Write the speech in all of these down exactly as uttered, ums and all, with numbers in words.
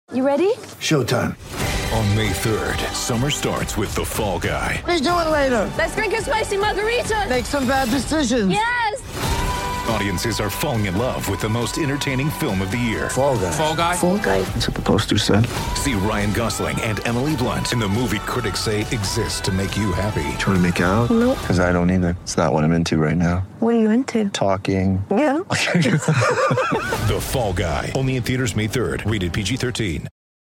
You ready? Showtime. On May third, summer starts with The Fall Guy. Let's do it later. Let's drink a spicy margarita. Make some bad decisions. Yes! Audiences are falling in love with the most entertaining film of the year. Fall Guy. Fall Guy? Fall Guy. That's what the poster said. See Ryan Gosling and Emily Blunt in the movie critics say exists to make you happy. Trying to make it out? Nope. Because I don't either. It's not what I'm into right now. What are you into? Talking. Yeah. The Fall Guy. Only in theaters May third. Rated P G thirteen.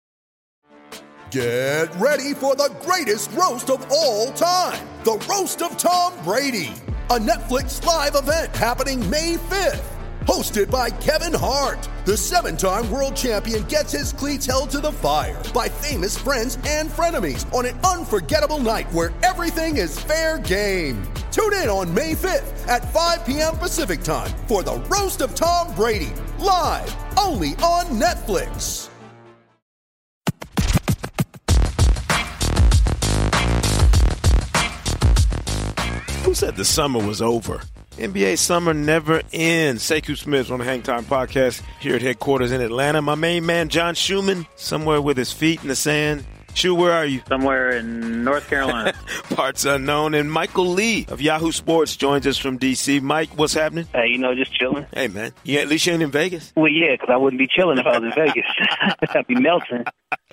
Get ready for the greatest roast of all time. The Roast of Tom Brady. A Netflix live event happening May fifth. Hosted by Kevin Hart. The seven-time world champion gets his cleats held to the fire by famous friends and frenemies on an unforgettable night where everything is fair game. Tune in on May fifth at five p.m. Pacific time for the Roast of Tom Brady. Live only on Netflix. Who said the summer was over? N B A summer never ends. Sekou Smith on the Hang Time Podcast here at headquarters in Atlanta. My main man, John Schumann, somewhere with his feet in the sand. Shu, where are you? Somewhere in North Carolina. Parts unknown. And Michael Lee of Yahoo Sports joins us from D C. Mike, what's happening? Hey, you know, just chilling. Hey, man. Yeah, at least you ain't in Vegas. Well, yeah, because I wouldn't be chilling if I was in Vegas. I'd be melting.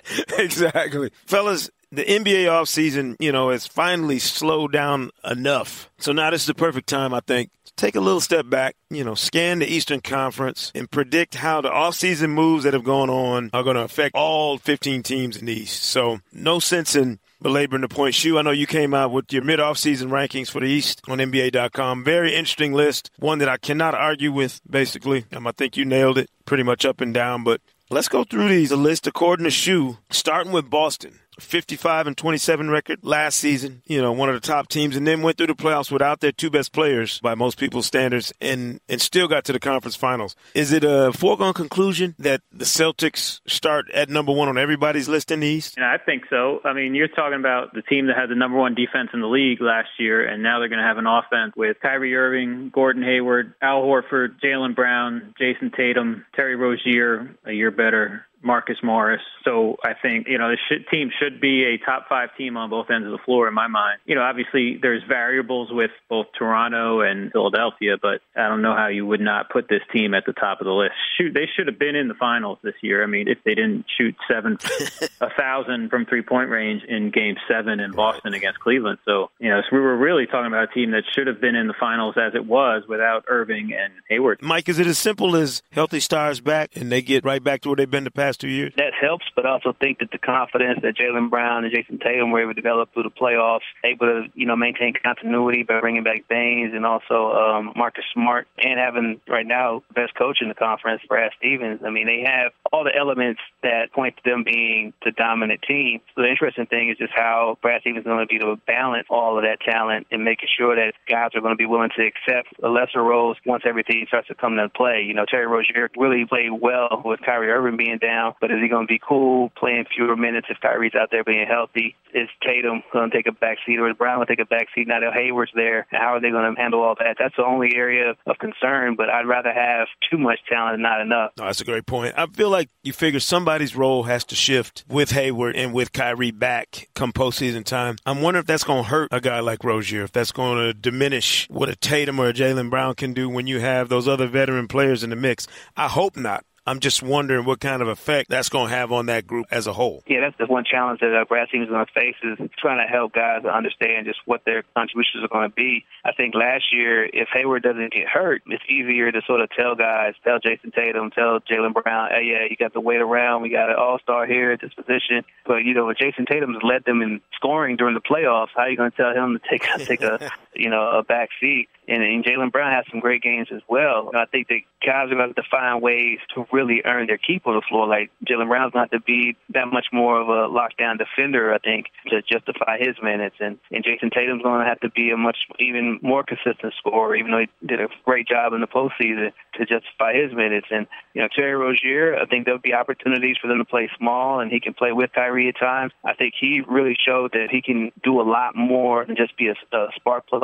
Exactly. Fellas, the N B A offseason, you know, has finally slowed down enough. So now this is the perfect time, I think, to take a little step back, you know, scan the Eastern Conference and predict how the offseason moves that have gone on are going to affect all fifteen teams in the East. So no sense in belaboring the point. Shu, I know you came out with your mid-offseason rankings for the East on N B A dot com. Very interesting list, one that I cannot argue with, basically. Um, I think you nailed it pretty much up and down, but let's go through these. A list according to Shu, starting with Boston. fifty-five and twenty-seven record last season, you know, one of the top teams, and then went through the playoffs without their two best players by most people's standards and, and still got to the conference finals. Is it a foregone conclusion that the Celtics start at number one on everybody's list in the East? Yeah, I think so. I mean, you're talking about the team that had the number one defense in the league last year, and now they're going to have an offense with Kyrie Irving, Gordon Hayward, Al Horford, Jaylen Brown, Jason Tatum, Terry Rozier, a year better, Marcus Morris. So I think, you know, this should, team should be a top five team on both ends of the floor in my mind. You know, obviously there's variables with both Toronto and Philadelphia, but I don't know how you would not put this team at the top of the list. Shoot, they should have been in the finals this year. I mean, if they didn't shoot seven, a thousand from three point range in game seven in Boston against Cleveland. So, you know, so we were really talking about a team that should have been in the finals as it was without Irving and Hayward. Mike, is it as simple as healthy stars back and they get right back to where they've been the past two years? That helps, but I also think that the confidence that Jaylen Brown and Jason Tatum were able to develop through the playoffs, able to, you know, maintain continuity by bringing back Baines and also um, Marcus Smart, and having right now the best coach in the conference, Brad Stevens. I mean, they have all the elements that point to them being the dominant team. So the interesting thing is just how Brad Stevens is going to be able to balance all of that talent and making sure that guys are going to be willing to accept the lesser roles once everything starts to come into play. You know, Terry Rozier really played well with Kyrie Irving being down. But is he going to be cool playing fewer minutes if Kyrie's out there being healthy? Is Tatum going to take a back seat, or is Brown going to take a back seat now that Hayward's there? And how are they going to handle all that? That's the only area of concern, but I'd rather have too much talent than not enough. No, that's a great point. I feel like you figure somebody's role has to shift with Hayward and with Kyrie back come postseason time. I'm wondering if that's going to hurt a guy like Rozier, if that's going to diminish what a Tatum or a Jaylen Brown can do when you have those other veteran players in the mix. I hope not. I'm just wondering what kind of effect that's going to have on that group as a whole. Yeah, that's the one challenge that uh, Brad Stevens is going to face, is trying to help guys to understand just what their contributions are going to be. I think last year, if Hayward doesn't get hurt, it's easier to sort of tell guys, tell Jason Tatum, tell Jaylen Brown, hey, yeah, you got to wait around. We got an all-star here at this position. But, you know, when Jason Tatum's led them in scoring during the playoffs, how are you going to tell him to take, take a, you know, a back seat? And, and Jaylen Brown has some great games as well. And I think that guys are going to have to find ways to really earn their keep on the floor. Like, Jaylen Brown's going to have to be that much more of a lockdown defender, I think, to justify his minutes. And, and Jason Tatum's going to have to be a much even more consistent scorer, even though he did a great job in the postseason, to justify his minutes. And, you know, Terry Rozier, I think there'll be opportunities for them to play small, and he can play with Kyrie at times. I think he really showed that he can do a lot more than just be a, a spark plug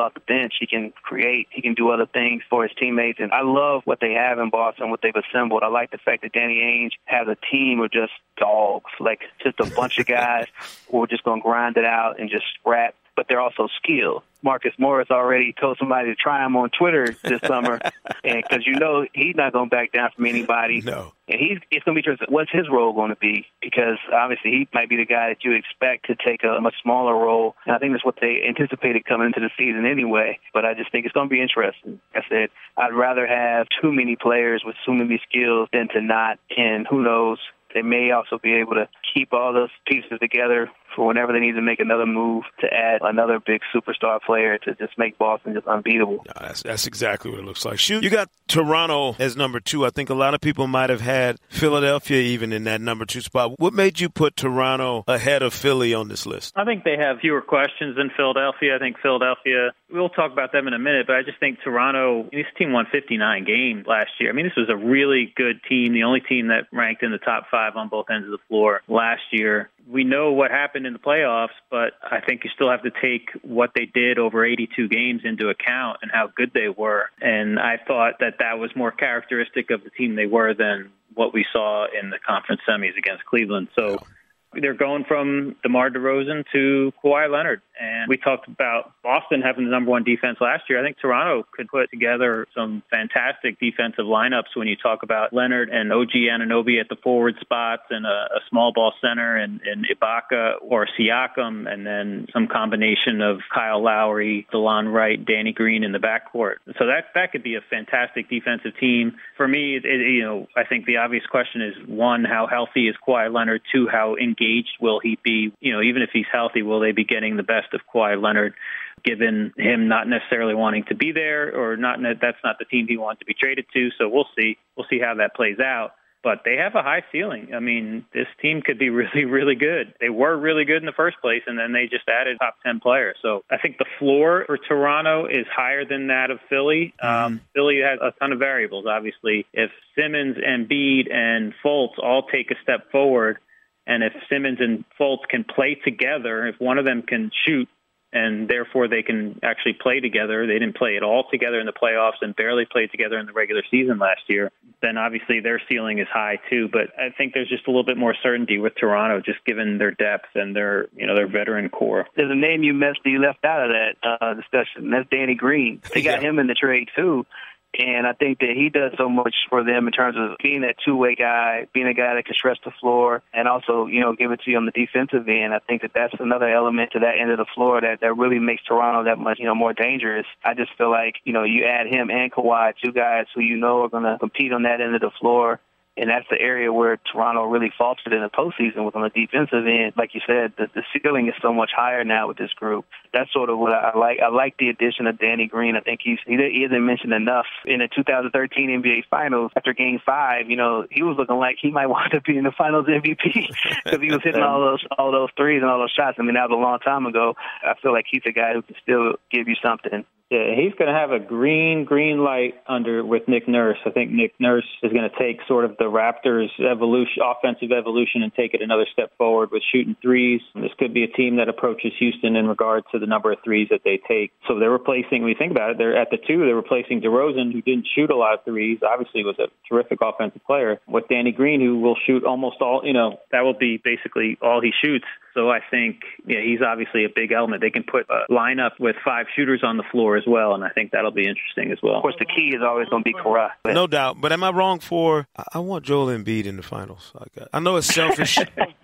off the bench. He can create. He can do other things for his teammates. And I love what they have in Boston, what they've assembled. I like the fact that Danny Ainge has a team of just dogs, like just a bunch of guys who are just going to grind it out and just scrap, but they're also skilled. Marcus Morris already told somebody to try him on Twitter this summer, and because you know he's not going to back down from anybody. No. And he's it's going to be interesting. What's his role going to be? Because obviously he might be the guy that you expect to take a much smaller role. And I think that's what they anticipated coming into the season anyway. But I just think it's going to be interesting. Like I said, I'd rather have too many players with so many skills than to not. And who knows? They may also be able to keep all those pieces together for whenever they need to make another move to add another big superstar player to just make Boston just unbeatable. No, that's, that's exactly what it looks like. Shoot, you got Toronto as number two. I think a lot of people might have had Philadelphia even in that number two spot. What made you put Toronto ahead of Philly on this list? I think they have fewer questions than Philadelphia. I think Philadelphia, we'll talk about them in a minute, but I just think Toronto, this team won fifty-nine games last year. I mean, this was a really good team, the only team that ranked in the top five on both ends of the floor last year. We know what happened in the playoffs, but I think you still have to take what they did over eighty-two games into account and how good they were. And I thought that that was more characteristic of the team they were than what we saw in the conference semis against Cleveland. So they're going from DeMar DeRozan to Kawhi Leonard. And we talked about Boston having the number one defense last year. I think Toronto could put together some fantastic defensive lineups when you talk about Leonard and O G Anunoby at the forward spots and a, a small ball center and, and Ibaka or Siakam, and then some combination of Kyle Lowry, DeLon Wright, Danny Green in the backcourt. So that that could be a fantastic defensive team. For me, it, you know, I think the obvious question is, one, how healthy is Kawhi Leonard? Two, how engaged will he be? You know, even if he's healthy, will they be getting the best of Kawhi Leonard, given him not necessarily wanting to be there, or not? That's not the team he wants to be traded to. So we'll see. We'll see how that plays out. But they have a high ceiling. I mean, this team could be really, really good. They were really good in the first place, and then they just added top ten players. So I think the floor for Toronto is higher than that of Philly. Mm-hmm. Um, Philly has a ton of variables, obviously. If Simmons, Embiid, and Fultz all take a step forward, and if Simmons and Fultz can play together, if one of them can shoot, and therefore they can actually play together, they didn't play at all together in the playoffs and barely played together in the regular season last year, then obviously their ceiling is high too. But I think there's just a little bit more certainty with Toronto, just given their depth and their, you know, their veteran core. There's a name you missed, you left out of that uh, discussion. That's Danny Green. They got yeah. him in the trade too. And I think that he does so much for them in terms of being that two-way guy, being a guy that can stretch the floor, and also, you know, give it to you on the defensive end. I think that that's another element to that end of the floor that, that really makes Toronto that much, you know, more dangerous. I just feel like, you know, you add him and Kawhi, two guys who you know are going to compete on that end of the floor. And that's the area where Toronto really faltered in the postseason was on the defensive end. Like you said, the, the ceiling is so much higher now with this group. That's sort of what I like. I like the addition of Danny Green. I think he's, he, he isn't mentioned enough. In the two thousand thirteen N B A Finals, after Game Five, you know, he was looking like he might want to be in the Finals M V P because he was hitting all those all those threes and all those shots. I mean, that was a long time ago. I feel like he's a guy who can still give you something. Yeah, he's going to have a green, green light under with Nick Nurse. I think Nick Nurse is going to take sort of the Raptors' evolution, offensive evolution, and take it another step forward with shooting threes. This could be a team that approaches Houston in regard to the number of threes that they take. So they're replacing, when you think about it, they're at the two, they're replacing DeRozan, who didn't shoot a lot of threes, obviously was a terrific offensive player, with Danny Green, who will shoot almost all, you know, that will be basically all he shoots. So I think, yeah, he's obviously a big element. They can put a lineup with five shooters on the floor as well, and I think that'll be interesting as well. Of course, the key is always going to be Kawhi. No doubt. But am I wrong for – I want Joel Embiid in the finals. I know it's selfish,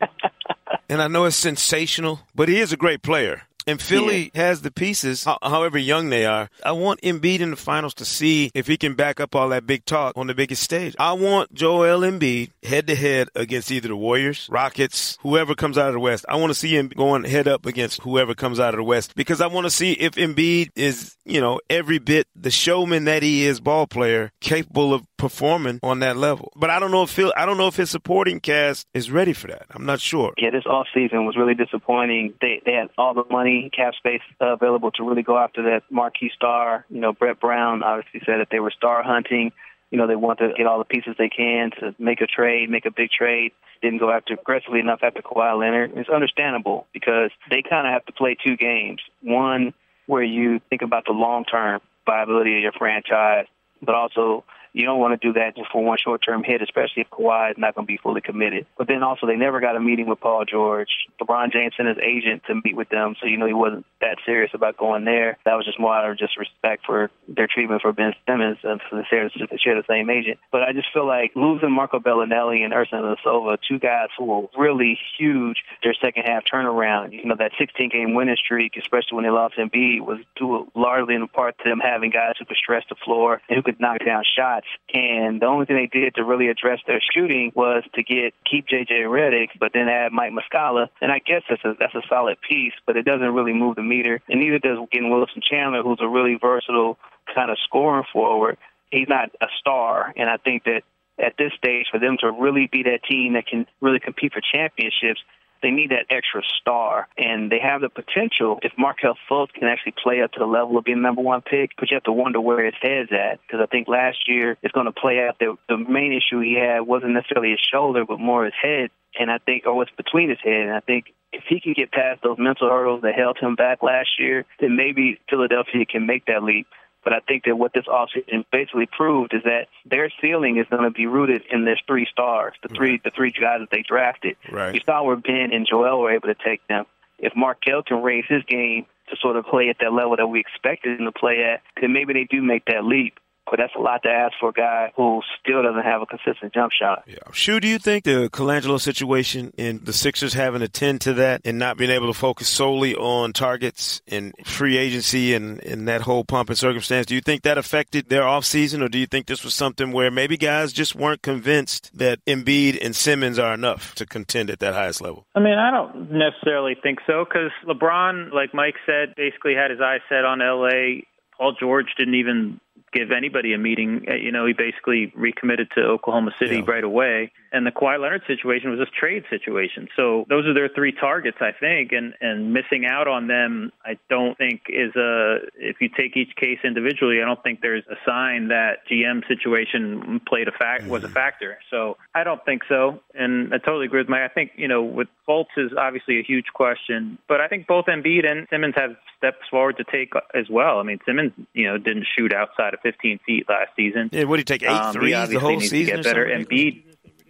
and I know it's sensational, but he is a great player. And Philly yeah. has the pieces, however young they are. I want Embiid in the finals to see if he can back up all that big talk on the biggest stage. I want Joel Embiid head-to-head against either the Warriors, Rockets, whoever comes out of the West. I want to see him going head-up against whoever comes out of the West because I want to see if Embiid is, you know, every bit the showman that he is, ball player, capable of performing on that level. But I don't know if Phil, I don't know if his supporting cast is ready for that. I'm not sure. Yeah, this offseason was really disappointing. They, they had all the money, cap space uh, available to really go after that marquee star. You know, Brett Brown obviously said that they were star hunting. You know, they want to get all the pieces they can to make a trade, make a big trade. Didn't go after aggressively enough after Kawhi Leonard. It's understandable because they kind of have to play two games. One, where you think about the long-term viability of your franchise, but also you don't want to do that just for one short-term hit, especially if Kawhi is not going to be fully committed. But then also they never got a meeting with Paul George. LeBron James sent his agent to meet with them, so you know he wasn't that serious about going there. That was just more out of just respect for their treatment for Ben Simmons and for the share the same agent. But I just feel like losing Marco Bellinelli and Ersan Ilyasova, two guys who were really huge, their second-half turnaround, you know, that sixteen-game winning streak, especially when they lost Embiid, was due largely in part to them having guys who could stretch the floor and who could knock down shots. And the only thing they did to really address their shooting was to get keep J J Redick, but then add Mike Muscala. And I guess that's a, that's a solid piece, but it doesn't really move the meter. And neither does getting Wilson Chandler, who's a really versatile kind of scoring forward. He's not a star. And I think that at this stage, for them to really be that team that can really compete for championships, they need that extra star, and they have the potential if Markelle Fultz can actually play up to the level of being the number one pick, but you have to wonder where his head's at, because I think last year it's going to play out. The, the main issue he had wasn't necessarily his shoulder, but more his head, and I think, or what's between his head, and I think if he can get past those mental hurdles that held him back last year, then maybe Philadelphia can make that leap. But I think that what this offseason basically proved is that their ceiling is going to be rooted in their three stars, the three right. the three guys that they drafted. Right. You saw where Ben and Joel were able to take them. If Markelle can raise his game to sort of play at that level that we expected him to play at, then maybe they do make that leap. But that's a lot to ask for a guy who still doesn't have a consistent jump shot. Yeah. Shu, do you think the Colangelo situation and the Sixers having to tend to that and not being able to focus solely on targets and free agency and, and that whole pomp and circumstance, do you think that affected their offseason, or do you think this was something where maybe guys just weren't convinced that Embiid and Simmons are enough to contend at that highest level? I mean, I don't necessarily think so, because LeBron, like Mike said, basically had his eyes set on L A. Paul George didn't even give anybody a meeting. You know, he basically recommitted to Oklahoma City yeah. right away. And the Kawhi Leonard situation was a trade situation. So those are their three targets, I think, and, and missing out on them, I don't think is a, if you take each case individually, I don't think there's a sign that G M situation played a fact, was a factor. So I don't think so. And I totally agree with Mike. I think, you know, with Fultz is obviously a huge question, but I think both Embiid and Simmons have steps forward to take as well. I mean, Simmons, you know, didn't shoot outside of fifteen feet last season. Yeah, what did he take, eight um, threes the whole season? To get better. Embiid.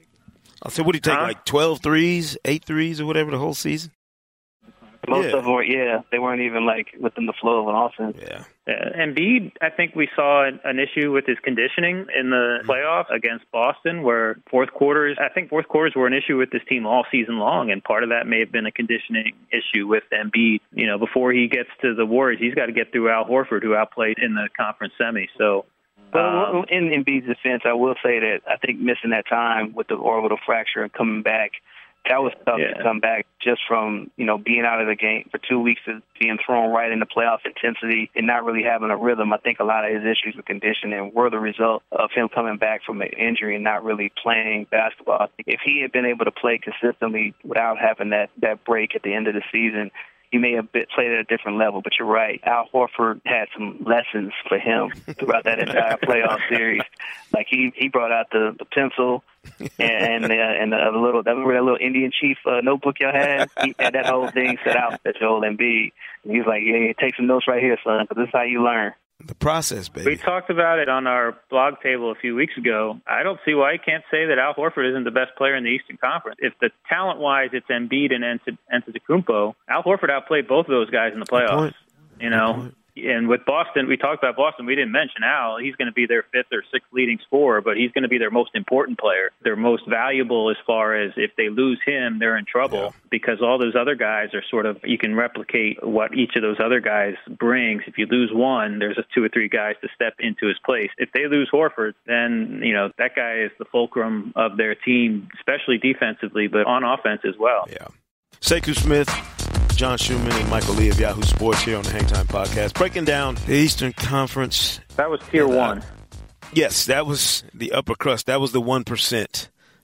I said, what did he take, huh? like twelve threes, eight threes or whatever the whole season? Most yeah. of them were, yeah, they weren't even like within the flow of an offense. Yeah. Uh, Embiid, I think we saw an, an issue with his conditioning in the playoffs against Boston, where fourth quarters, I think fourth quarters were an issue with this team all season long, and part of that may have been a conditioning issue with Embiid. You know, before he gets to the Warriors, he's got to get through Al Horford, who outplayed in the conference semi. So, But um, in Embiid's defense, I will say that I think missing that time with the orbital fracture and coming back, that was tough yeah. to come back just from, you know, being out of the game for two weeks to being thrown right into playoff intensity and not really having a rhythm. I think a lot of his issues with conditioning were the result of him coming back from an injury and not really playing basketball. If he had been able to play consistently without having that, that break at the end of the season, he may have been, played at a different level, but you're right. Al Horford had some lessons for him throughout that entire playoff series. Like he, he brought out the, the pencil and and, uh, and the little that little Indian Chief uh, notebook y'all had. He had that whole thing set out for Joel Embiid. And he was like, "Yeah, take some notes right here, son, because this is how you learn." The process, baby. We talked about it on our blog table a few weeks ago. I don't see why you can't say that Al Horford isn't the best player in the Eastern Conference. If the talent-wise it's Embiid and Antetokounmpo, Al Horford outplayed both of those guys in the playoffs. You know, and with Boston, we talked about Boston. We didn't mention Al. He's going to be their fifth or sixth leading scorer, but he's going to be their most important player. Their most valuable as far as if they lose him, they're in trouble yeah. because all those other guys are sort of, you can replicate what each of those other guys brings. If you lose one, there's a two or three guys to step into his place. If they lose Horford, then, you know, that guy is the fulcrum of their team, especially defensively, but on offense as well. Yeah. Sekou Smith, John Schumann, and Michael Lee of Yahoo Sports here on the Hang Time Podcast, breaking down the Eastern Conference. That was tier and, uh, one. Yes, that was the upper crust. That was the one percent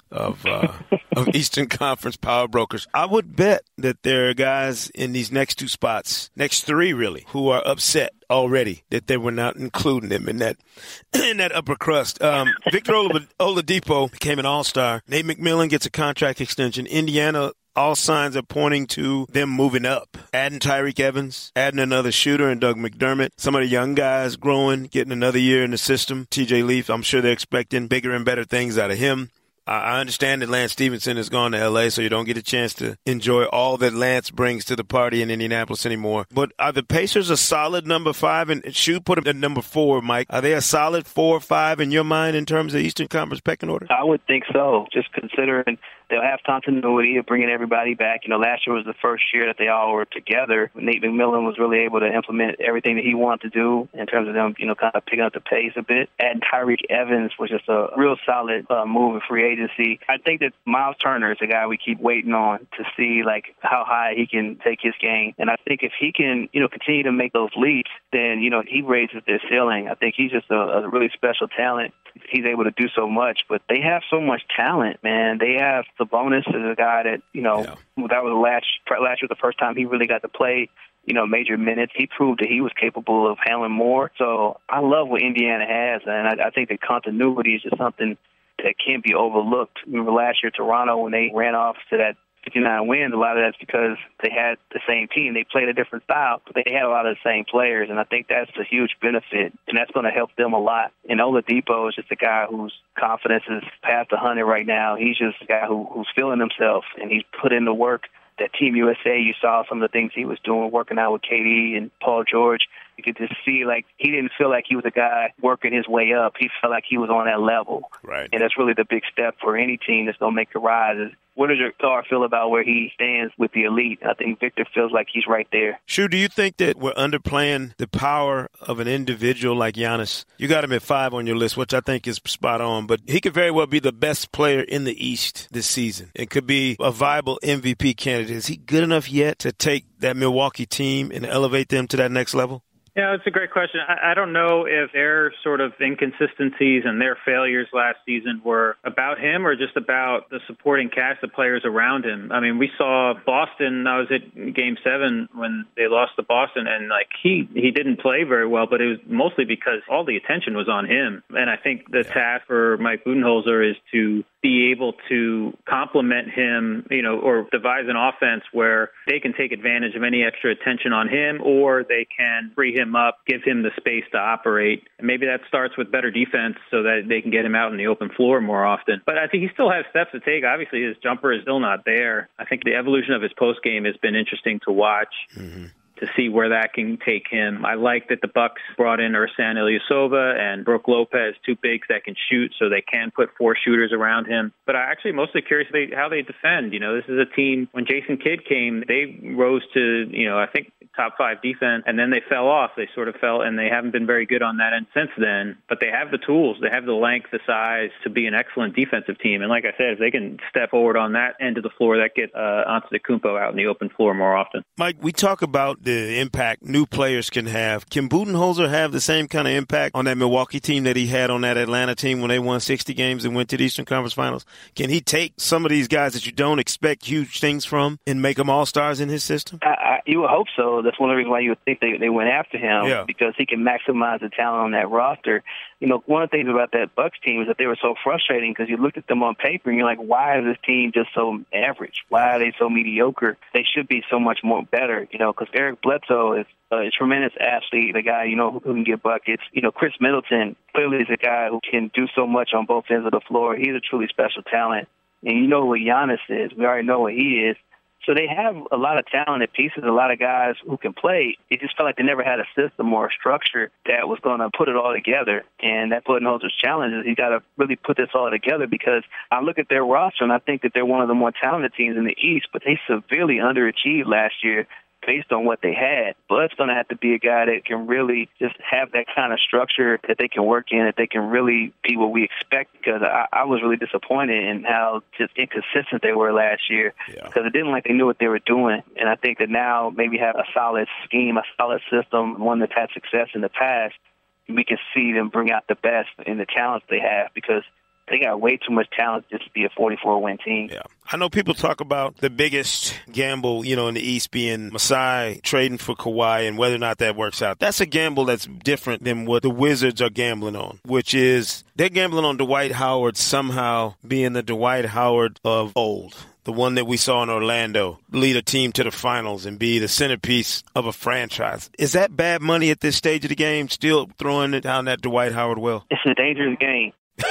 of uh, of Eastern Conference power brokers. I would bet that there are guys in these next two spots, next three really, who are upset already that they were not including him in that in that upper crust. Um, Victor Oladipo became an all-star. Nate McMillan gets a contract extension. Indiana, all signs are pointing to them moving up, adding Tyreke Evans, adding another shooter and Doug McDermott. Some of the young guys growing, getting another year in the system. T J Leaf, I'm sure they're expecting bigger and better things out of him. I understand that Lance Stevenson has gone to L A, so you don't get a chance to enjoy all that Lance brings to the party in Indianapolis anymore. But are the Pacers a solid number five? And Shu put them at number four, Mike. Are they a solid four or five in your mind in terms of Eastern Conference pecking order? I would think so, just considering they'll have continuity of bringing everybody back. You know, last year was the first year that they all were together. Nate McMillan was really able to implement everything that he wanted to do in terms of them, you know, kind of picking up the pace a bit. And Tyreke Evans was just a real solid uh, move in free agency. I think that Miles Turner is a guy we keep waiting on to see, like, how high he can take his game. And I think if he can, you know, continue to make those leaps, then, you know, he raises their ceiling. I think he's just a, a really special talent. He's able to do so much, but they have so much talent, man. They have Sabonis as a guy that, you know, yeah. that was last, last year the first time he really got to play, you know, major minutes. He proved that he was capable of handling more. So I love what Indiana has, and I, I think that continuity is just something that can't be overlooked. Remember last year, Toronto, when they ran off to that fifty-nine wins, a lot of that's because they had the same team. They played a different style, but they had a lot of the same players, and I think that's a huge benefit, and that's going to help them a lot. And Oladipo is just a guy whose confidence is past one hundred right now. He's just a guy who, who's feeling himself, and he's put in the work. That Team U S A, you saw some of the things he was doing, working out with K D and Paul George. You could just see, like, he didn't feel like he was a guy working his way up. He felt like he was on that level. Right. And that's really the big step for any team that's going to make a rise. Is what does your star feel about where he stands with the elite? I think Victor feels like he's right there. Shu, do you think that we're underplaying the power of an individual like Giannis? You got him at five on your list, which I think is spot on, but he could very well be the best player in the East this season. It could be a viable M V P candidate. Is he good enough yet to take that Milwaukee team and elevate them to that next level? Yeah, it's a great question. I, I don't know if their sort of inconsistencies and their failures last season were about him or just about the supporting cast of players around him. I mean, we saw Boston. I was at Game Seven when they lost to Boston, and like he he didn't play very well, but it was mostly because all the attention was on him. And I think the task for Mike Budenholzer is to be able to complement him, you know, or devise an offense where they can take advantage of any extra attention on him, or they can free him up, give him the space to operate. And maybe that starts with better defense so that they can get him out on the open floor more often. But I think he still has steps to take. Obviously, his jumper is still not there. I think the evolution of his post game has been interesting to watch. Mm-hmm. To see where that can take him. I like that the Bucks brought in Ersan Ilyasova and Brook Lopez, two bigs that can shoot, so they can put four shooters around him. But I'm actually mostly curious how they defend. You know, this is a team, when Jason Kidd came, they rose to, you know, I think top five defense, and then they fell off. They sort of fell, and they haven't been very good on that end since then. But they have the tools. They have the length, the size to be an excellent defensive team. And like I said, if they can step forward on that end of the floor, that gets uh, Antetokounmpo out in the open floor more often. Mike, we talk about the impact new players can have. Can Budenholzer have the same kind of impact on that Milwaukee team that he had on that Atlanta team when they won sixty games and went to the Eastern Conference Finals? Can he take some of these guys that you don't expect huge things from and make them all-stars in his system? I, I, you would hope so. That's one of the reasons why you would think they, they went after him, yeah. because he can maximize the talent on that roster. You know, one of the things about that Bucks team is that they were so frustrating because you looked at them on paper and you're like, why is this team just so average? Why are they so mediocre? They should be so much more better, you know, because Eric Bledsoe is a tremendous athlete, a guy, you know, who can get buckets. You know, Chris Middleton clearly is a guy who can do so much on both ends of the floor. He's a truly special talent. And you know what Giannis is. We already know what he is. So they have a lot of talented pieces, a lot of guys who can play. It just felt like they never had a system or a structure that was going to put it all together. And that Budenholzer's challenge is he's got to really put this all together, because I look at their roster and I think that they're one of the more talented teams in the East, but they severely underachieved last year based on what they had. Bud's going to have to be a guy that can really just have that kind of structure that they can work in, that they can really be what we expect, because I, I was really disappointed in how just inconsistent they were last year, because yeah. it didn't like they knew what they were doing. And I think that now maybe have a solid scheme, a solid system, one that's had success in the past, we can see them bring out the best in the talents they have, because they got way too much talent just to be a forty-four win team. Yeah. I know people talk about the biggest gamble, you know, in the East being Masai trading for Kawhi and whether or not that works out. That's a gamble that's different than what the Wizards are gambling on, which is they're gambling on Dwight Howard somehow being the Dwight Howard of old. The one that we saw in Orlando, lead a team to the finals and be the centerpiece of a franchise. Is that bad money at this stage of the game, still throwing it down that Dwight Howard well? It's a dangerous game.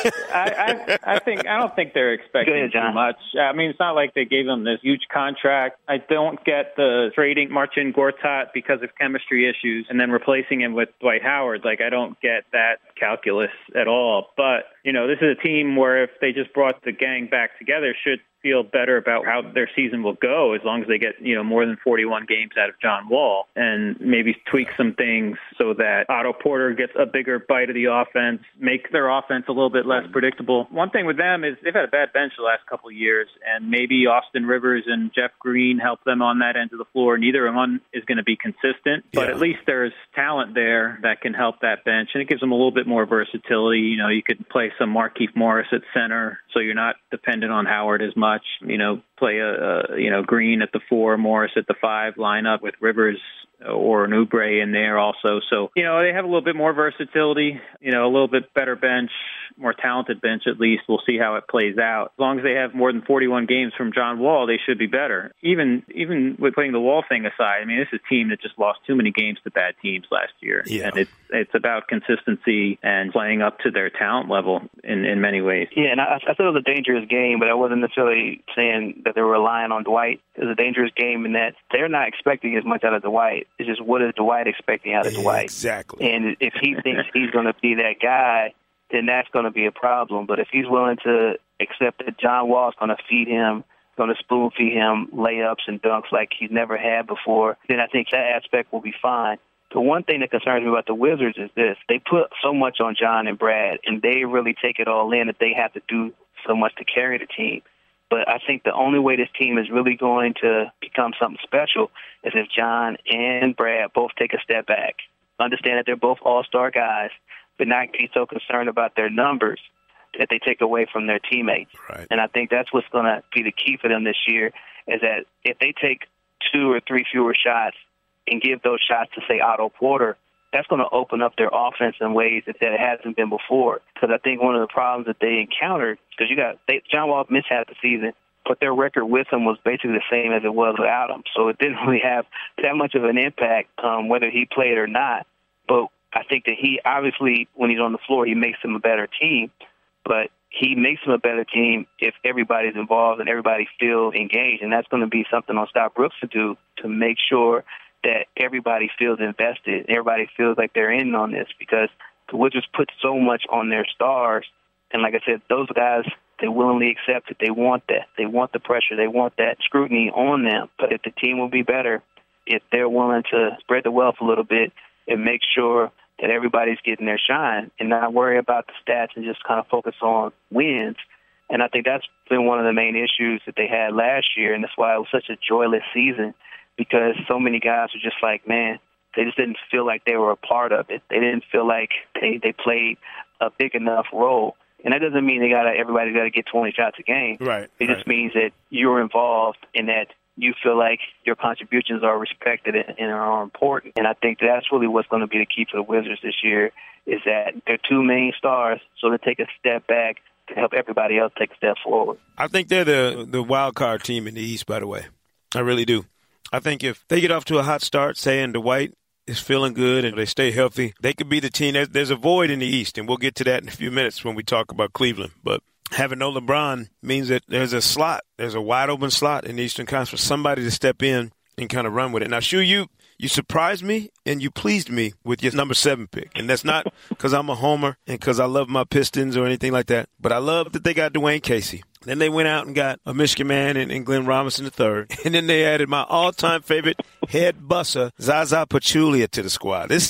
I, I, I think I don't think they're expecting ahead, too much. I mean, it's not like they gave him this huge contract. I don't get the trading Marcin Gortat because of chemistry issues and then replacing him with Dwight Howard. Like, I don't get that calculus at all. But, you know, this is a team where if they just brought the gang back together, should feel better about how their season will go as long as they get, you know, more than forty-one games out of John Wall and maybe tweak some things so that Otto Porter gets a bigger bite of the offense, make their offense a little bit less predictable. One thing with them is they've had a bad bench the last couple of years, and maybe Austin Rivers and Jeff Green help them on that end of the floor. Neither one is going to be consistent, but yeah. At least there's talent there that can help that bench, and it gives them a little bit more versatility. You know, you could play some Markieff Morris at center, so you're not dependent on Howard as much. You know, play a, a you know Green at the four, Morris at the five lineup with Rivers or an Oubre in there also. So, you know, they have a little bit more versatility, you know, a little bit better bench, more talented bench at least. We'll see how it plays out. As long as they have more than forty-one games from John Wall, they should be better. Even even with putting the Wall thing aside, I mean, this is a team that just lost too many games to bad teams last year. Yeah. And it's it's about consistency and playing up to their talent level in, in many ways. Yeah, and I, I thought it was a dangerous game, but I wasn't necessarily saying that they were relying on Dwight. It was a dangerous game in that they're not expecting as much out of Dwight. It's just what is Dwight expecting out of yeah, Dwight? Exactly. And if he thinks he's going to be that guy, then that's going to be a problem. But if he's willing to accept that John Wall's going to feed him, going to spoon feed him layups and dunks like he's never had before, then I think that aspect will be fine. The one thing that concerns me about the Wizards is this. They put so much on John and Brad, and they really take it all in that they have to do so much to carry the team. But I think the only way this team is really going to become something special is if John and Brad both take a step back, understand that they're both all-star guys, but not be so concerned about their numbers that they take away from their teammates. Right. And I think that's what's going to be the key for them this year, is that if they take two or three fewer shots and give those shots to, say, Otto Porter, that's going to open up their offense in ways that, that it hasn't been before. Because I think one of the problems that they encountered, because you got they, John Wall missed half the season, but their record with him was basically the same as it was without him. So it didn't really have that much of an impact um, whether he played or not. But I think that he obviously, when he's on the floor, he makes them a better team. But he makes them a better team if everybody's involved and everybody feels engaged. And that's going to be something on Scott Brooks to do, to make sure that everybody feels invested, everybody feels like they're in on this, because the Wizards put so much on their stars. And like I said, those guys, they willingly accept it. They want that. They want the pressure. They want that scrutiny on them. But if the team will be better, if they're willing to spread the wealth a little bit and make sure that everybody's getting their shine and not worry about the stats and just kind of focus on wins. And I think that's been one of the main issues that they had last year, and that's why it was such a joyless season, because so many guys were just like, man, they just didn't feel like they were a part of it. They didn't feel like they, they played a big enough role. And that doesn't mean they got everybody's got to get twenty shots a game. Right. It right. just means that you're involved and that you feel like your contributions are respected and, and are important. And I think that's really what's going to be the key for the Wizards this year, is that they're two main stars, so they take a step back to help everybody else take a step forward. I think they're the, the wild card team in the East, by the way. I really do. I think if they get off to a hot start, saying Dwight is feeling good and they stay healthy, they could be the team. There's, there's a void in the East, and we'll get to that in a few minutes when we talk about Cleveland. But having no LeBron means that there's a slot, there's a wide open slot in the Eastern Conference for somebody to step in and kind of run with it. Now, Shu, you you surprised me and you pleased me with your number seven pick. And that's not because I'm a homer and because I love my Pistons or anything like that. But I love that they got Dwayne Casey. Then they went out and got a Michigan man and, and Glenn Robinson the third. And then they added my all-time favorite head busser, Zaza Pachulia, to the squad. This,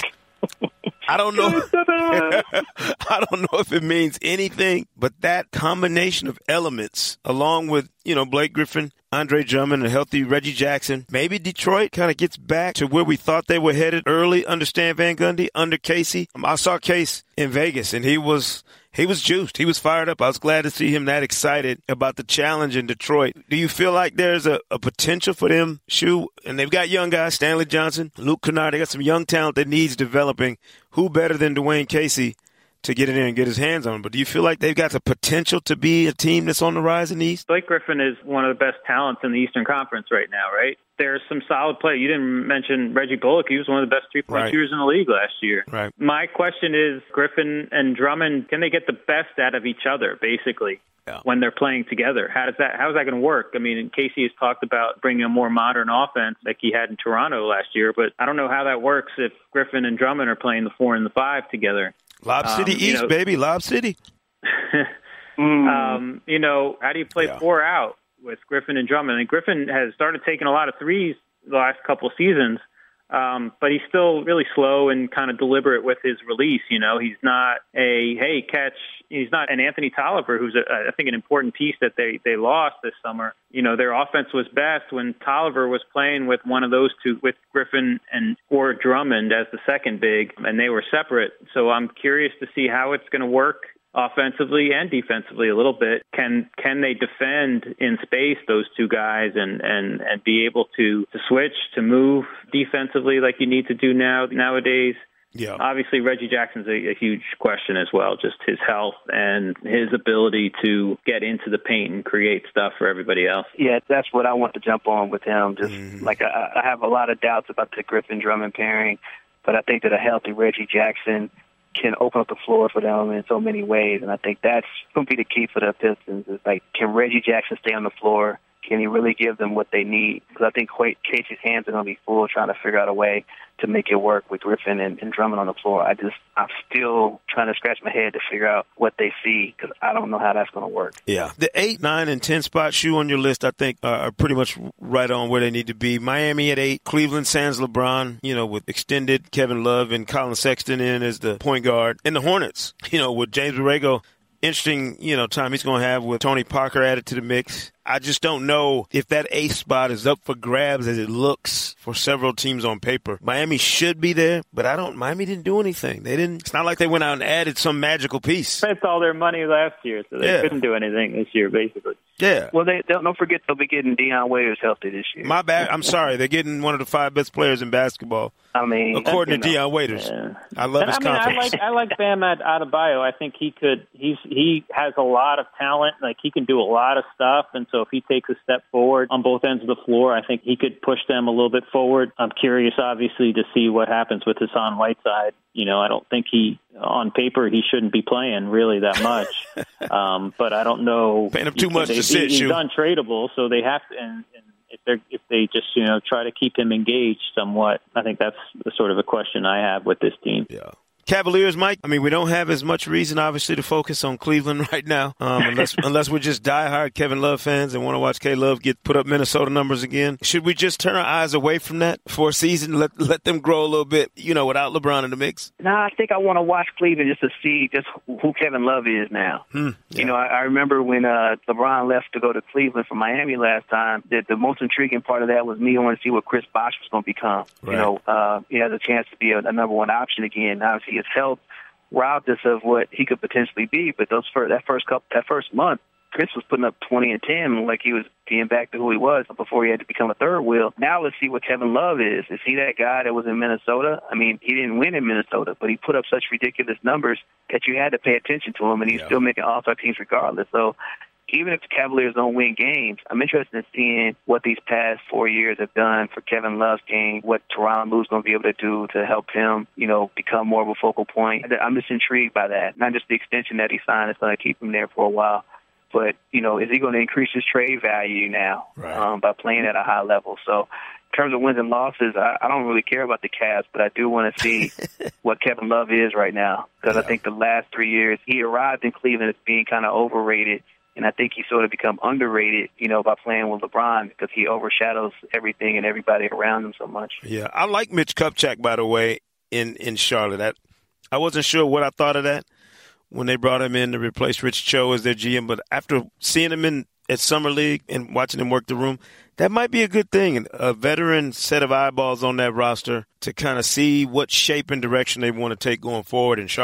I don't know. I don't know if it means anything, but that combination of elements, along with, you know, Blake Griffin, Andre Drummond, and a healthy Reggie Jackson, maybe Detroit kind of gets back to where we thought they were headed early under Stan Van Gundy, under Casey. I saw Case in Vegas, and he was he was juiced. He was fired up. I was glad to see him that excited about the challenge in Detroit. Do you feel like there's a, a potential for them, Shu? And they've got young guys, Stanley Johnson, Luke Kennard. They got some young talent that needs developing. Who better than Dwayne Casey to get in there and get his hands on him? But do you feel like they've got the potential to be a team that's on the rise in the East? Blake Griffin is one of the best talents in the Eastern Conference right now, right? There's some solid play. You didn't mention Reggie Bullock. He was one of the best three-point Right. shooters in the league last year. Right. My question is, Griffin and Drummond, can they get the best out of each other, basically, yeah. when they're playing together? How does that? How is that going to work? I mean, Casey has talked about bringing a more modern offense like he had in Toronto last year, but I don't know how that works if Griffin and Drummond are playing the four and the five together. Lob City um, East, you know, baby. Lob City. mm. um, you know, how do you play Yeah. four out with Griffin and Drummond? And Griffin has started taking a lot of threes the last couple of seasons, um, but he's still really slow and kind of deliberate with his release. You know, he's not a, hey, catch. He's not an Anthony Tolliver, who's, a, I think, an important piece that they, they lost this summer. You know, their offense was best when Tolliver was playing with one of those two, with Griffin and or Drummond as the second big, and they were separate. So I'm curious to see how it's going to work offensively and defensively a little bit. Can can they defend in space, those two guys, and, and, and be able to, to switch, to move defensively like you need to do now nowadays? Yeah. Obviously, Reggie Jackson's a, a huge question as well, just his health and his ability to get into the paint and create stuff for everybody else. Yeah, that's what I want to jump on with him. Just Mm-hmm. like I, I have a lot of doubts about the Griffin-Drummond pairing, but I think that a healthy Reggie Jackson can open up the floor for them in so many ways, and I think that's going to be the key for the Pistons. Is like, can Reggie Jackson stay on the floor? Can he really give them what they need? Because I think Casey's hands are going to be full trying to figure out a way to make it work with Griffin and, and Drummond on the floor. I just, I'm still trying to scratch my head to figure out what they see because I don't know how that's going to work. Yeah. The eight, nine, and ten spot Shu on your list, I think, uh, are pretty much right on where they need to be. Miami at eight, Cleveland sans LeBron, you know, with extended Kevin Love and Colin Sexton in as the point guard. And the Hornets, you know, with James Borrego. Interesting, you know, time he's going to have with Tony Parker added to the mix. I just don't know if that eighth spot is up for grabs as it looks for several teams on paper. Miami should be there, but I don't. Miami didn't do anything. They didn't. It's not like they went out and added some magical piece. Spent all their money last year, so they Yeah. couldn't do anything this year, basically. Yeah. Well, they don't, don't forget they'll be getting Deion Waiters healthy this year. My bad. I'm sorry. They're getting one of the five best players in basketball, I mean, according to you know, Deion Waiters. Yeah. I love his I mean, I confidence. like I like Bam Adebayo. I think he could. He's he has a lot of talent. Like he can do a lot of stuff, and so if he takes a step forward on both ends of the floor, I think he could push them a little bit forward. I'm curious, obviously, to see what happens with Hassan Whiteside. You know, I don't think he, on paper, he shouldn't be playing really that much. um, but I don't know. Paying him too much they, to sit, He's Shu. untradeable, so they have to. And, and if they if they just you know try to keep him engaged somewhat, I think that's the sort of a question I have with this team. Yeah. Cavaliers, Mike. I mean, we don't have as much reason, obviously, to focus on Cleveland right now, um, unless unless we're just diehard Kevin Love fans and want to watch K Love get put up Minnesota numbers again. Should we just turn our eyes away from that for a season? Let let them grow a little bit, you know, without LeBron in the mix. No, I think I want to watch Cleveland just to see just who Kevin Love is now. Hmm, yeah. You know, I, I remember when uh, LeBron left to go to Cleveland from Miami last time, that the most intriguing part of that was me wanting to see what Chris Bosh was going to become. Right. You know, uh, he has a chance to be a, a number one option again. Obviously, his health robbed us of what he could potentially be, but those first, that first couple, that first month, Chris was putting up twenty and ten like he was getting back to who he was before he had to become a third wheel. Now let's see what Kevin Love is. Is he that guy that was in Minnesota? I mean, he didn't win in Minnesota, but he put up such ridiculous numbers that you had to pay attention to him, and he's Yeah. still making all-star teams regardless. So even if the Cavaliers don't win games, I'm interested in seeing what these past four years have done for Kevin Love's game, what Tyronn Lue's going to be able to do to help him, you know, become more of a focal point. I'm just intrigued by that. Not just the extension that he signed is going to keep him there for a while, but, you know, is he going to increase his trade value now Right. um, by playing at a high level? So in terms of wins and losses, I, I don't really care about the Cavs, but I do want to see what Kevin Love is right now because Yeah. I think the last three years he arrived in Cleveland as being kind of overrated. And I think he sort of become underrated, you know, by playing with LeBron because he overshadows everything and everybody around him so much. Yeah, I like Mitch Kupchak, by the way, in, in Charlotte. I, I wasn't sure what I thought of that when they brought him in to replace Rich Cho as their G M, but after seeing him in at Summer League and watching him work the room, that might be a good thing. A veteran set of eyeballs on that roster to kind of see what shape and direction they want to take going forward in Charlotte.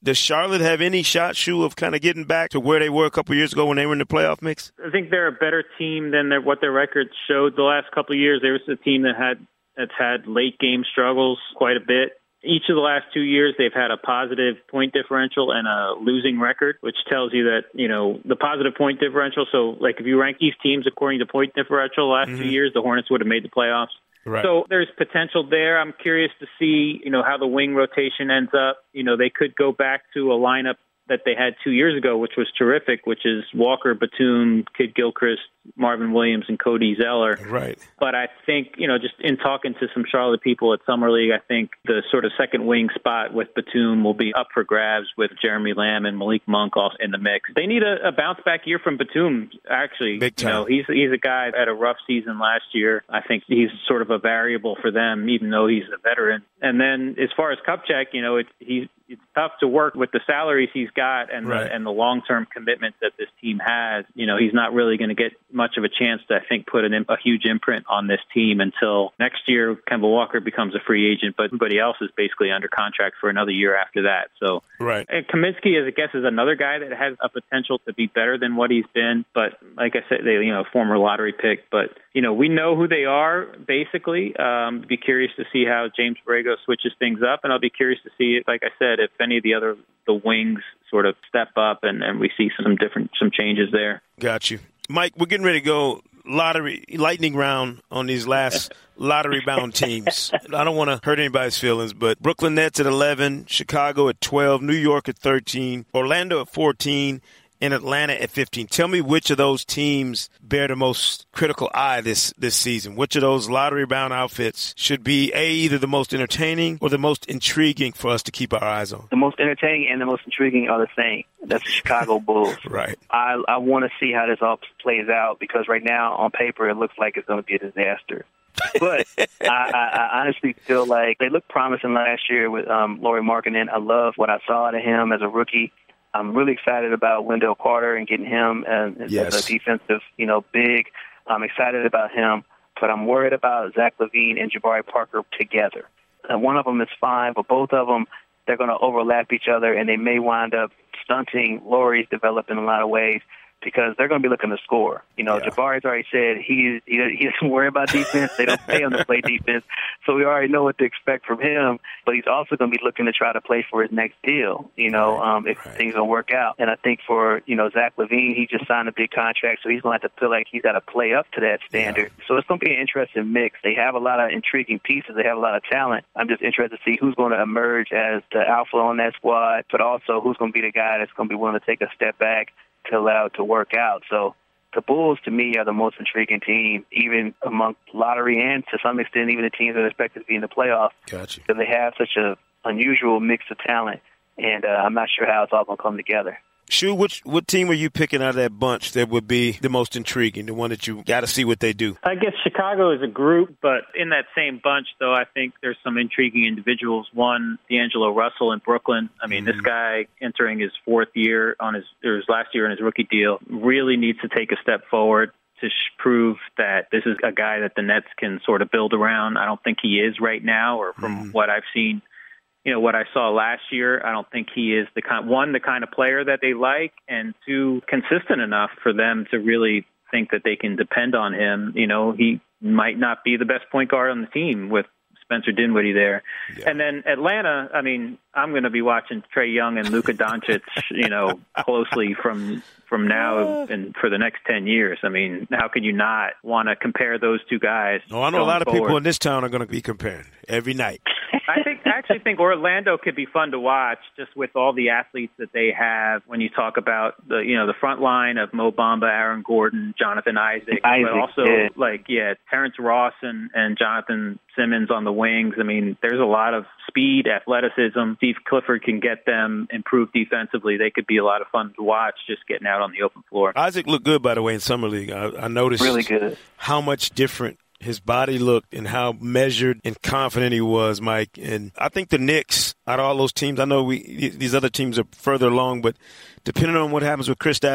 Does Charlotte have any shot, Shu, of kind of getting back to where they were a couple years ago when they were in the playoff mix? I think they're a better team than their, what their record showed the last couple of years. There was a team that had that's had late game struggles quite a bit. Each of the last two years, they've had a positive point differential and a losing record, which tells you that, you know, the positive point differential. So, like, if you rank these teams according to point differential the last mm-hmm. two years, the Hornets would have made the playoffs. Right. So there's potential there. I'm curious to see, you know, how the wing rotation ends up. You know, they could go back to a lineup that they had two years ago, which was terrific, which is Walker, Batum, Kid Gilchrist, Marvin Williams, and Cody Zeller. Right. But I think, you know, just in talking to some Charlotte people at Summer League, I think the sort of second wing spot with Batum will be up for grabs with Jeremy Lamb and Malik Monk also in the mix. They need a, a bounce back year from Batum, actually. Big time. You know, he's, he's a guy that had a rough season last year. I think he's sort of a variable for them, even though he's a veteran. And then as far as Kupchak, you know, it, he's, it's tough to work with the salaries he's got and right. the, and the long-term commitment that this team has. You know, he's not really going to get much of a chance to, I think, put an, a huge imprint on this team until next year. Kemba Walker becomes a free agent, but everybody else is basically under contract for another year after that. So, right. And Kaminsky, as I guess, is another guy that has a potential to be better than what he's been. But like I said, they, you know, former lottery pick. But you know, we know who they are basically. Um, be curious to see how James Borrego switches things up, and I'll be curious to see, like I said, if any of the other the wings sort of step up and, and we see some different some changes there. Got you, Mike. We're getting ready to go lottery lightning round on these last lottery bound teams. I don't want to hurt anybody's feelings, but Brooklyn Nets at eleven, Chicago at twelve, New York at thirteen, Orlando at fourteen, and Atlanta at fifteen. Tell me which of those teams bear the most critical eye this, this season. Which of those lottery-bound outfits should be, A, either the most entertaining or the most intriguing for us to keep our eyes on? The most entertaining and the most intriguing are the same. That's the Chicago Bulls. Right. I, I want to see how this all plays out because right now, on paper, it looks like it's going to be a disaster. But I, I, I honestly feel like they looked promising last year with um, Lauri Markkanen. I love what I saw out of him as a rookie. I'm really excited about Wendell Carter and getting him as, yes. as a defensive, you know, big. I'm excited about him, but I'm worried about Zach LaVine and Jabari Parker together. And one of them is fine, but both of them, they're going to overlap each other, and they may wind up stunting Lauri's development in a lot of ways because they're going to be looking to score. You know, yeah. Jabari's already said he, he he doesn't worry about defense. They don't pay him to play defense. So we already know what to expect from him. But he's also going to be looking to try to play for his next deal, you know, right. um, if right. things don't work out. And I think for, you know, Zach LaVine, he just signed a big contract, so he's going to have to feel like he's got to play up to that standard. Yeah. So it's going to be an interesting mix. They have a lot of intriguing pieces. They have a lot of talent. I'm just interested to see who's going to emerge as the alpha on that squad, but also who's going to be the guy that's going to be willing to take a step back to allow it to work out. So the Bulls, to me, are the most intriguing team, even among lottery and, to some extent, even the teams that are expected to be in the playoffs. Gotcha. Because they have such an unusual mix of talent, and uh, I'm not sure how it's all going to come together. Shu, which what team are you picking out of that bunch that would be the most intriguing, the one that you got to see what they do? I guess Chicago is a group, but in that same bunch, though, I think there's some intriguing individuals. One, D'Angelo Russell in Brooklyn. I mean, mm-hmm. this guy entering his fourth year on his, or his last year on his rookie deal really needs to take a step forward to sh- prove that this is a guy that the Nets can sort of build around. I don't think he is right now, or from mm-hmm. what I've seen. You know, what I saw last year, I don't think he is the kind, one, the kind of player that they like, and two, consistent enough for them to really think that they can depend on him. You know, he might not be the best point guard on the team with Spencer Dinwiddie there. Yeah. And then Atlanta, I mean, I'm going to be watching Trae Young and Luka Doncic, you know, closely from from now and for the next ten years. I mean, how could you not want to compare those two guys? Oh, I know a lot of forward? people in this town are going to be comparing every night. I think I actually think Orlando could be fun to watch, just with all the athletes that they have. When you talk about the you know the front line of Mo Bamba, Aaron Gordon, Jonathan Isaac, Isaac but also yeah. like yeah, Terrence Ross and, and Jonathan Simmons on the wings. I mean, there's a lot of speed, athleticism. Steve Clifford can get them improved defensively. They could be a lot of fun to watch, just getting out on the open floor. Isaac looked good, by the way, in Summer League. I, I noticed really good. how much different his body looked and how measured and confident he was, Mike. And I think the Knicks, out of all those teams, I know we these other teams are further along, but depending on what happens with Kristaps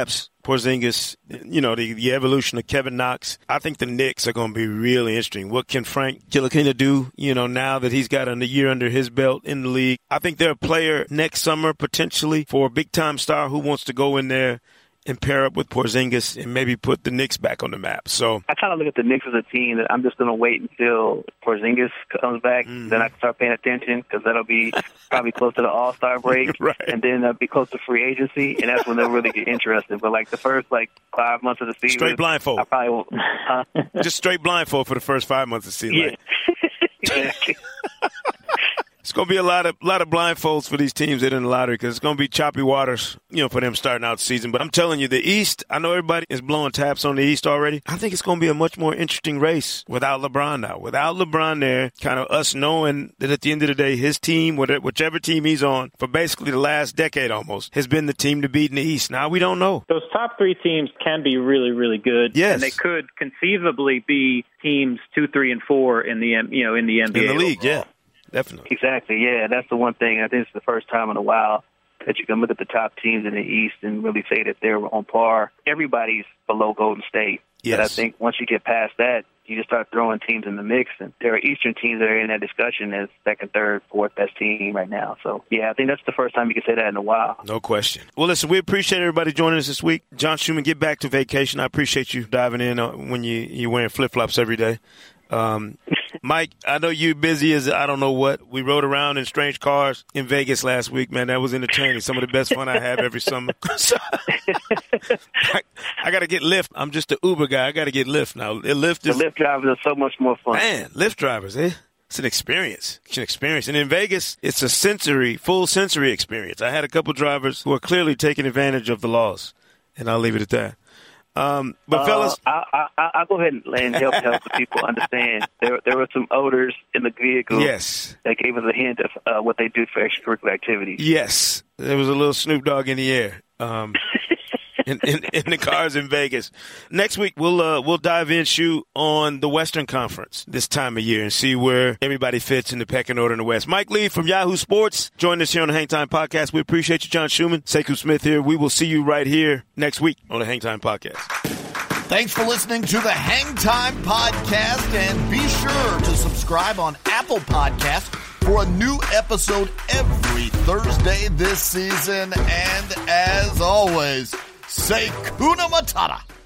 Porzingis, you know, the, the evolution of Kevin Knox. I think the Knicks are going to be really interesting. What can Frank Ntilikina do, you know, now that he's got a year under his belt in the league? I think they're a player next summer, potentially, for a big-time star who wants to go in there and pair up with Porzingis and maybe put the Knicks back on the map. So I kind of look at the Knicks as a team that I'm just going to wait until Porzingis comes back. Mm-hmm. Then I can start paying attention because that'll be probably close to the All-Star break. Right. And then that'll be close to free agency, and that's when they'll really get interested. But, like, the first, like, five months of the season. Straight blindfold. I probably won't. Huh? Just straight blindfold for the first five months of the season. Yeah. Exactly. It's going to be a lot of lot of blindfolds for these teams that are in the lottery because it's going to be choppy waters, you know, for them starting out the season. But I'm telling you, the East, I know everybody is blowing taps on the East already. I think it's going to be a much more interesting race without LeBron now. Without LeBron there, kind of us knowing that at the end of the day, his team, whichever team he's on, for basically the last decade almost, has been the team to beat in the East. Now we don't know. Those top three teams can be really, really good. Yes. And they could conceivably be teams two, three, and four in the, you know, in the N B A. In the league, overall. yeah. Definitely. Exactly, yeah. That's the one thing. I think it's the first time in a while that you can look at the top teams in the East and really say that they're on par. Everybody's below Golden State. Yes. But I think once you get past that, you just start throwing teams in the mix. And there are Eastern teams that are in that discussion as second, third, fourth best team right now. So, yeah, I think that's the first time you can say that in a while. No question. Well, listen, we appreciate everybody joining us this week. John Schuhmann, get back to vacation. I appreciate you diving in when you, you're wearing flip-flops every day. Um, Mike, I know you're busy as I don't know what. We rode around in strange cars in Vegas last week, man. That was entertaining. Some of the best fun I have every summer. So, I, I got to get Lyft. I'm just an Uber guy. I got to get Lyft now. Lyft is, the Lyft drivers are so much more fun. Man, Lyft drivers, eh? It's an experience. It's an experience. And in Vegas, it's a sensory, full sensory experience. I had a couple drivers who are clearly taking advantage of the laws, and I'll leave it at that. Um, but uh, fellas, I, I, I'll go ahead and help help the people understand. There, there were some odors in the vehicle. Yes, that gave us a hint of uh, what they do for extracurricular activities. Yes, there was a little Snoop Dogg in the air. Um, in, in, in the cars in Vegas. Next week we'll uh, we'll dive in, shoot on the Western Conference this time of year and see where everybody fits in the pecking order in the West. Mike Lee from Yahoo Sports joined us here on the Hang Time Podcast. We appreciate you, John Schuhmann. Sekou Smith here. We will see you right here next week on the Hang Time Podcast. Thanks for listening to the Hang Time Podcast, and be sure to subscribe on Apple Podcasts for a new episode every Thursday this season. And as always, say Kuna Matata.